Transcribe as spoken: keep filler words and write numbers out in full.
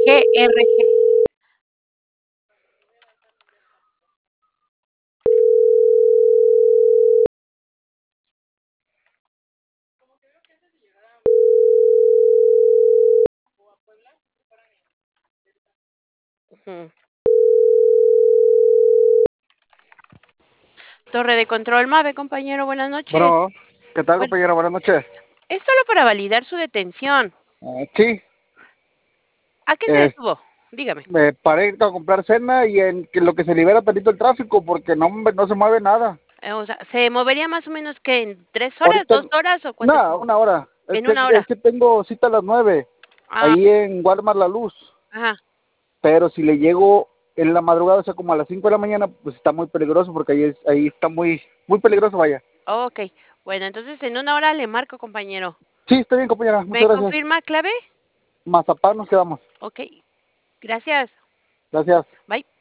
G R G. Ujú. Torre de control MAVE, compañero, buenas noches. Bueno, ¿qué tal, Bueno, compañero? Buenas noches. es solo para validar su detención. Ah, sí, ¿A qué se eh, detuvo? Dígame. me paré a comprar cena y en que lo que se libera tantito el tráfico porque no, hombre, no se mueve nada. Eh, o sea, ¿se movería más o menos que en tres horas, Ahorita, dos horas o cuánto no, tiempo? una hora. Es En que, una es hora. que tengo cita a las nueve, Ah, ahí en Walmart La Luz. ajá. Pero si le llego en la madrugada, o sea, como a las cinco de la mañana, pues está muy peligroso porque ahí, es, ahí está muy, muy peligroso, vaya. Okey. Bueno, entonces en una hora le marco, compañero. Sí, está bien, compañera. ¿Me Muchas gracias. confirma clave? Mazapán nos quedamos. Okey. Gracias. Gracias. Bye.